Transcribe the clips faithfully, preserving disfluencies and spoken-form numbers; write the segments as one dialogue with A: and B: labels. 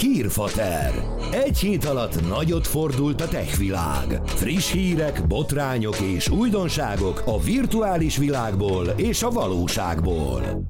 A: Hírfater. Egy hét alatt nagyot fordult a tech világ. Friss hírek, botrányok és újdonságok a virtuális világból és a valóságból.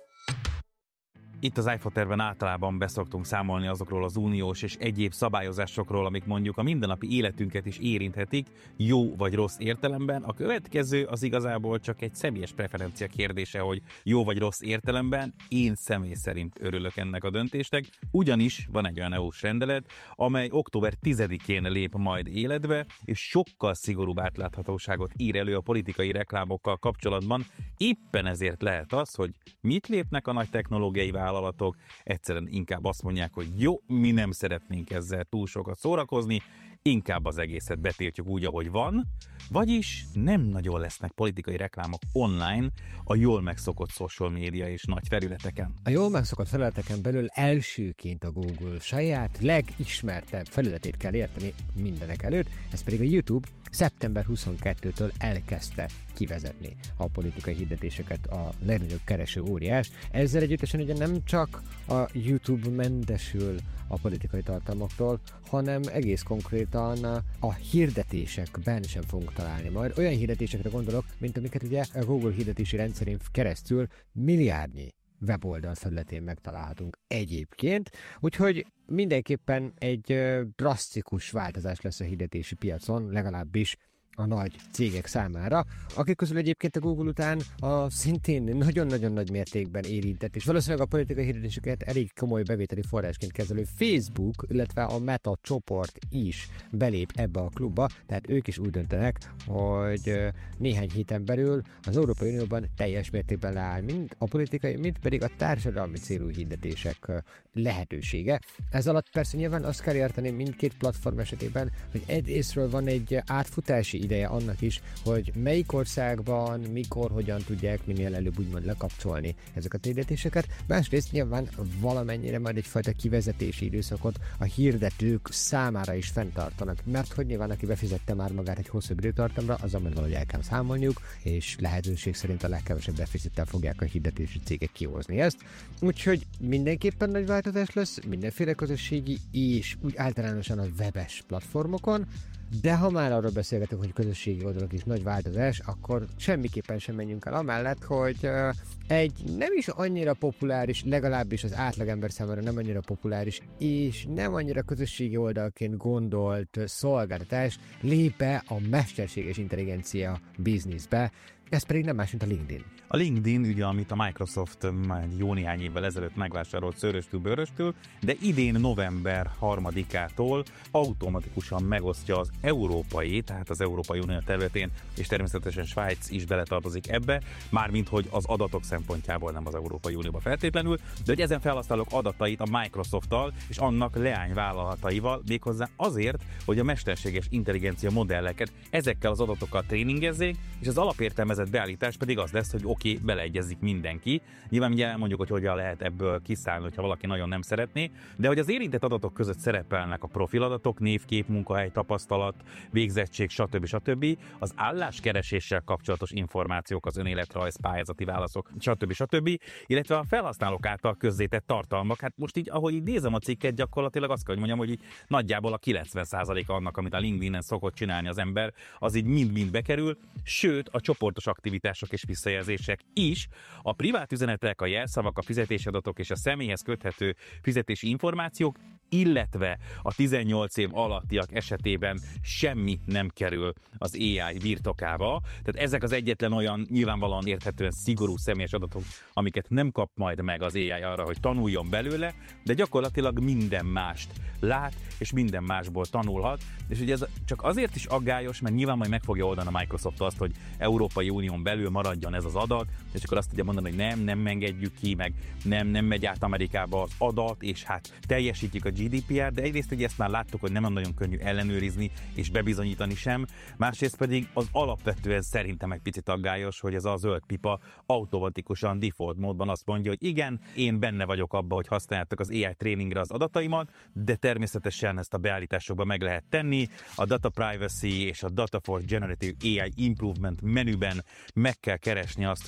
B: Itt az iFaterben általában beszoktunk számolni azokról az uniós és egyéb szabályozásokról, amik mondjuk a mindennapi életünket is érinthetik, jó vagy rossz értelemben. A következő az igazából csak egy személyes preferencia kérdése, hogy jó vagy rossz értelemben. Én személy szerint örülök ennek a döntésnek, ugyanis van egy olyan é u-s rendelet, amely október tizedikén lép majd életbe, és sokkal szigorúbb átláthatóságot ír elő a politikai reklámokkal kapcsolatban. Éppen ezért lehet az, hogy mit lépnek a nagy technológiai vállalatok, egyszerűen inkább azt mondják, hogy jó, mi nem szeretnénk ezzel túl sokat szórakozni, inkább az egészet betiltjuk úgy, ahogy van, vagyis nem nagyon lesznek politikai reklámok online a jól megszokott social média és nagy felületeken.
C: A jól megszokott felületeken belül elsőként a Google saját legismertebb felületét kell érteni mindenek előtt, ez pedig a YouTube szeptember huszonkettedikétől elkezdte kivezetni a politikai hirdetéseket a legnagyobb kereső óriás. Ezzel együttesen ugye nem csak a YouTube mentesül a politikai tartalmaktól, hanem egész konkrétan a hirdetésekben sem fogunk találni majd. Olyan hirdetésekre gondolok, mint amiket ugye a Google hirdetési rendszerén keresztül milliárdnyi weboldal felületén megtalálhatunk egyébként, úgyhogy mindenképpen egy drasztikus változás lesz a hirdetési piacon, legalábbis a nagy cégek számára, akik közül egyébként a Google után a szintén nagyon-nagyon nagy mértékben érintett, és valószínűleg a politikai hirdetéseket elég komoly bevételi forrásként kezelő Facebook, illetve a Meta csoport is belép ebbe a klubba, tehát ők is úgy döntenek, hogy néhány héten belül az Európai Unióban teljes mértékben leáll mind a politikai, mind pedig a társadalmi célú hirdetések lehetősége. Ez alatt persze nyilván azt kell érteni mindkét platform esetében, hogy egyrésztről van egy átfutási ideje annak is, hogy melyik országban, mikor, hogyan tudják minél előbb úgymond lekapcsolni ezeket a hirdetéseket. Másrészt nyilván valamennyire majd egyfajta kivezetési időszakot a hirdetők számára is fenntartanak, mert hogy nyilván aki befizette már magát egy hosszabb időtartamra, azzal majd valahogy el kell számolniuk, és lehetőség szerint a legkevesebb befizettel fogják a hirdetési cégek kihozni ezt. Úgyhogy mindenképpen nagy változás lesz mindenféle közösségi és úgy általánosan a webes platformokon. De ha már arról beszélgetünk, hogy közösségi oldalak is nagy változás, akkor semmiképpen sem menjünk el amellett, hogy uh, egy nem is annyira populáris, legalábbis az átlagember számára nem annyira populáris, és nem annyira közösségi oldalként gondolt szolgáltatás lép be a mesterséges intelligencia bizniszbe, ez pedig nem más, mint a LinkedIn.
B: A LinkedIn, ugye, amit a Microsoft már jó néhány évvel ezelőtt megvásárolt szőröstől-bőröstől, de idén november harmadikától automatikusan megosztja az európai, tehát az Európai Unió területén, és természetesen Svájc is beletartozik ebbe, mármint hogy az adatok szempontjából nem az Európai Unióba feltétlenül, de hogy ezen felhasználók adatait a Microsofttal és annak leányvállalataival, méghozzá azért, hogy a mesterséges intelligencia modelleket ezekkel az adatokkal tréningezzék, és az alapértelmezett beállítás pedig az lesz, hogy oké, okay, beleegyezik mindenki. Nyilván ugye elmondjuk, hogy hogyan lehet ebből kiszállni, hogyha valaki nagyon nem szeretné, de hogy az érintett adatok között szerepelnek a profiladatok, névkép, munkahely, tapasztalat, végzettség, stb. stb. Az álláskereséssel kapcsolatos információk, az önéletrajz, pályázati válaszok, stb. stb. Illetve a felhasználók által közzétett tartalmak. Hát most így, ahogy így nézem a cikket, gyakorlatilag azt kell, hogy mondjam, hogy így nagyjából a kilencven százalék annak, amit a LinkedIn-en szokott csinálni az ember, az így mind-mind bekerül, sőt, a csoportos aktivitások és visszajelzések is, a privát üzenetek, a jelszavak, a fizetési adatok és a személyhez köthető fizetési információk, illetve a tizennyolc év alattiak esetében semmi nem kerül az á i birtokába. Tehát ezek az egyetlen olyan nyilvánvalóan érthetően szigorú személyes adatok, amiket nem kap majd meg az á i arra, hogy tanuljon belőle, de gyakorlatilag minden mást lát, és minden másból tanulhat. És ugye ez csak azért is aggályos, mert nyilván majd meg fogja oldani a Microsoft azt, hogy Európai Unión belül maradjon ez az adat, és akkor azt tudja mondani, hogy nem, nem engedjük ki, meg nem, nem megy át Amerikába az adat, és hát teljesítjük a gé dé pé er, de egyrészt ugye ezt már láttuk, hogy nem nagyon könnyű ellenőrizni és bebizonyítani sem, másrészt pedig az alapvetően szerintem egy picit aggályos, hogy ez a zöld pipa automatikusan default módban azt mondja, hogy igen, én benne vagyok abban, hogy használjátok az á i tréningre az adataimat, de természetesen ezt a beállításokban meg lehet tenni. A Data Privacy és a Data for Generative á i Improvement menüben meg kell keresni azt, hogy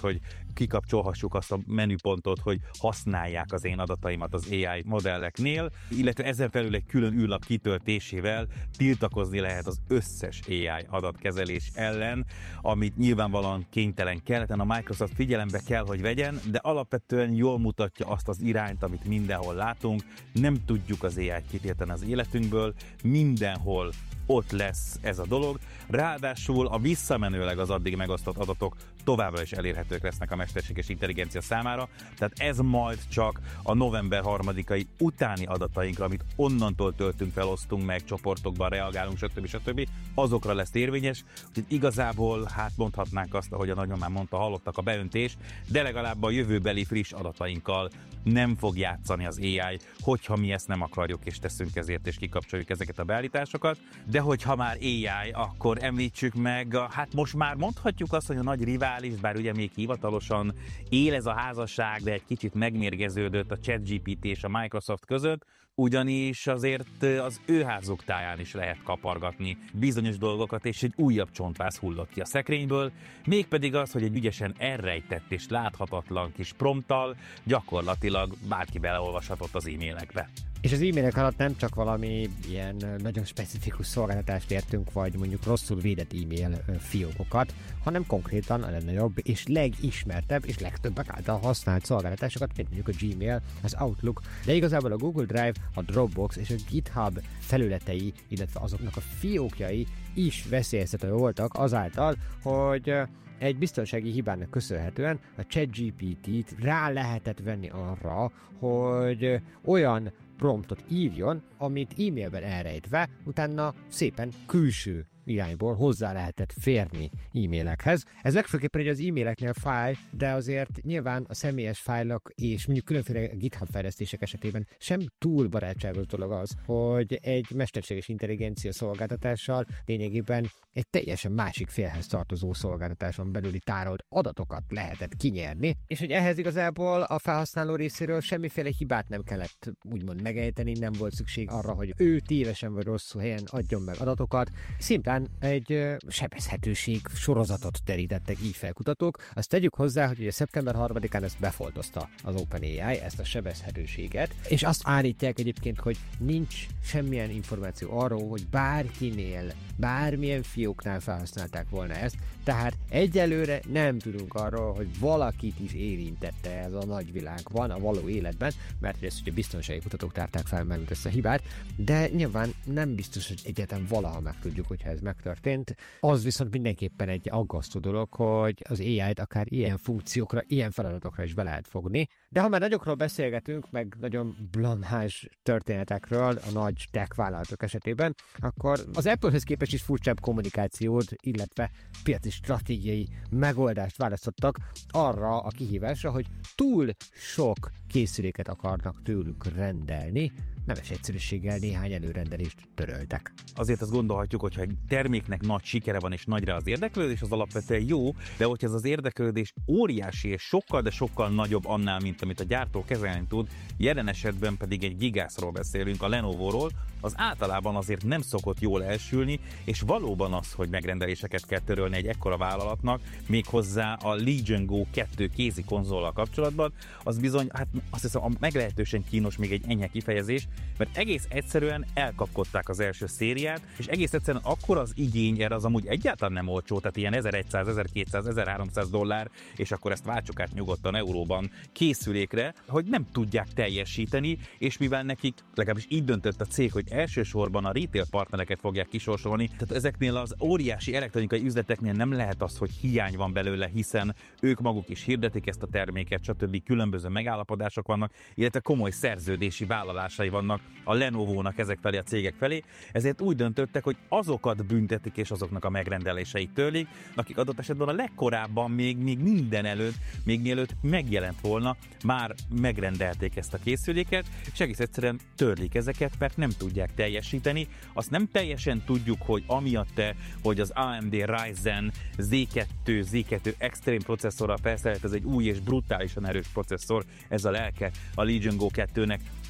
B: kikapcsolhassuk azt a menüpontot, hogy használják az én adataimat az á i modelleknél, illetve ezen felül egy külön űrlap kitöltésével tiltakozni lehet az összes á i adatkezelés ellen, amit nyilvánvalóan kénytelen keleten a Microsoft figyelembe kell, hogy vegyen, de alapvetően jól mutatja azt az irányt, amit mindenhol látunk. Nem tudjuk az á i-t kitiltani az életünkből, mindenhol ott lesz ez a dolog. Ráadásul a visszamenőleg az addig megosztott adatok továbbra is elérhetők lesznek a mesterséges intelligencia számára, tehát ez majd csak a november harmadikai utáni adatainkra, amit onnantól töltünk, felosztunk meg, csoportokban reagálunk, stb. stb. Azokra lesz érvényes, úgyhogy igazából hát mondhatnánk azt, ahogy a nagymamám mondta, hallottak a beöntés, de legalább a jövőbeli friss adatainkkal nem fog játszani az á i, hogyha mi ezt nem akarjuk és teszünk ezért és kikapcsoljuk ezeket a beállításokat. De hogyha már á i, akkor említsük meg, hát most már mondhatjuk azt, hogy a nagy rivális, bár ugye még hivatalosan él ez a házasság, de egy kicsit megmérgeződött a ChatGPT és a Microsoft között, ugyanis azért az ő házuk táján is lehet kapargatni bizonyos dolgokat, és egy újabb csontváz hullott ki a szekrényből, mégpedig az, hogy egy ügyesen elrejtett és láthatatlan kis prompttal gyakorlatilag bárki beleolvashatott az e-mailekbe.
C: És az e-mailek alatt nem csak valami ilyen nagyon specifikus szolgáltatást értünk, vagy mondjuk rosszul védett e-mail fiókokat, hanem konkrétan a legnagyobb és legismertebb és legtöbbek által használt szolgáltatásokat, mint mondjuk a Gmail, az Outlook, de igazából a Google Drive, a Dropbox és a GitHub felületei, illetve azoknak a fiókjai is veszélyeztetve voltak azáltal, hogy egy biztonsági hibának köszönhetően a ChatGPT-t rá lehetett venni arra, hogy olyan promptot írjon, amit e-mailben elrejtve, utána szépen külső irányból hozzá lehetett férni e-mailekhez. Ez legfőképpen az e-maileknél fáj, de azért nyilván a személyes fájlok és mondjuk különféle GitHub fejlesztések esetében sem túl barátságos dolog az, hogy egy mesterséges intelligencia szolgáltatással lényegében egy teljesen másik félhez tartozó szolgáltatáson belüli tárolt adatokat lehetett kinyerni, és hogy ehhez igazából a felhasználó részéről semmiféle hibát nem kellett úgymond megejteni, nem volt szükség arra, hogy ő tévesen vagy rosszul helyen adjon meg adatokat, szimplán egy sebezhetőség sorozatot terítettek így felkutatók. Azt tegyük hozzá, hogy ugye szeptember harmadikán ezt befoltozta az OpenAI, ezt a sebezhetőséget, és azt állítják egyébként, hogy nincs semmilyen információ arról, hogy bárkinél, bármilyen fióknál felhasználták volna ezt, tehát egyelőre nem tudunk arról, hogy valakit is érintette ez a nagyvilágban, a való életben, mert hogy ezt ugye biztonsági kutatók tárták fel meg ezt a hibát, de nyilván nem biztos, hogy egyáltalán valaha megtudjuk, hogyha ez megtörtént. Az viszont mindenképpen egy aggasztó dolog, hogy az á i-t akár ilyen funkciókra, ilyen feladatokra is be lehet fogni. De ha már nagyokról beszélgetünk, meg nagyon blanhás történetekről a nagy tech vállalatok esetében, akkor az Applehez képest is furcsább kommunikációt, illetve piaci stratégiai megoldást választottak arra a kihívásra, hogy túl sok készüléket akarnak tőlük rendelni, nemes egyszerűséggel néhány előrendelést töröltek.
B: Azért azt gondolhatjuk, hogy ha egy terméknek nagy sikere van és nagyra az érdeklődés, az alapvetően jó, de hogyha ez az érdeklődés óriási és sokkal, de sokkal nagyobb annál, mint amit a gyártó kezelni tud, jelen esetben pedig egy gigászról beszélünk, a Lenovo-ról, az általában azért nem szokott jól elsülni, és valóban az, hogy megrendeléseket kell törölni egy ekkora vállalatnak, méghozzá a Legion Go kettő kézi konzollal kapcsolatban, az bizony, hát azt hiszem, a meglehetősen kínos még egy enyhe kifejezés, mert egész egyszerűen elkapkodták az első szériát, és egész egyszerűen akkor az igény erre az amúgy egyáltalán nem olcsó, tehát ilyen ezerszáz, ezerkétszáz, ezerháromszáz dollár, és akkor ezt váltsuk át nyugodtan euróban készülékre, hogy nem tudják teljesíteni, és mivel nekik, legalábbis így döntött a cég, hogy elsősorban a retail partnereket fogják kisorsolni, tehát ezeknél az óriási elektronikai üzleteknél nem lehet az, hogy hiány van belőle, hiszen ők maguk is hirdetik ezt a terméket, stb. Különböző megállapodások vannak, illetve komoly szerződési vállalásai vannak a Lenovo-nak ezek felé, a cégek felé, ezért úgy döntöttek, hogy azokat büntetik és azoknak a megrendeléseit törlik, akik adott esetben a legkorábban még, még minden előtt, még mielőtt megjelent volna, már megrendelték ezt a készüléket, és egész egyszerűen törlik ezeket, mert nem tudják teljesíteni. Azt nem teljesen tudjuk, hogy amiatt, hogy az á em dé Ryzen zé kettő, zé kettő Extreme processzorral felszerelt, ez egy új és brutálisan erős processzor, ez a lelke a Legion Go kettőnek,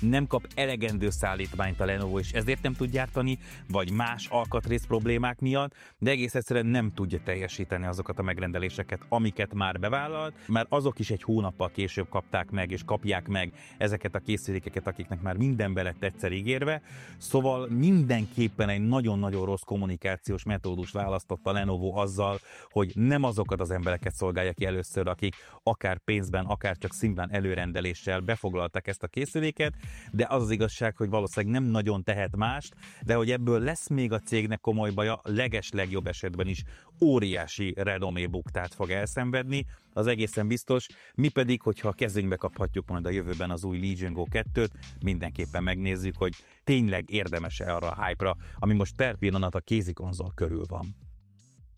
B: nem kap elegendő szállítmányt a Lenovo, és ezért nem tud gyártani, vagy más alkatrész problémák miatt, de egész egyszerűen nem tudja teljesíteni azokat a megrendeléseket, amiket már bevállalt, mert azok is egy hónappal később kapták meg, és kapják meg ezeket a készülékeket, akiknek már minden be lett egyszer ígérve. Szóval mindenképpen egy nagyon-nagyon rossz kommunikációs metódus választott a Lenovo azzal, hogy nem azokat az embereket szolgálja ki először, akik akár pénzben, akár csak szimplán előrendeléssel befoglalták ezt a készüléket, de az az igazság, hogy valószínűleg nem nagyon tehet mást, de hogy ebből lesz még a cégnek komoly baja, leges legjobb esetben is óriási renomé buktát fog elszenvedni, az egészen biztos, mi pedig, hogyha a kezünkbe kaphatjuk majd a jövőben az új Legion Go kettőt, mindenképpen megnézzük, hogy tényleg érdemes-e arra a hype-ra, ami most per pillanat a kézikonzol körül van.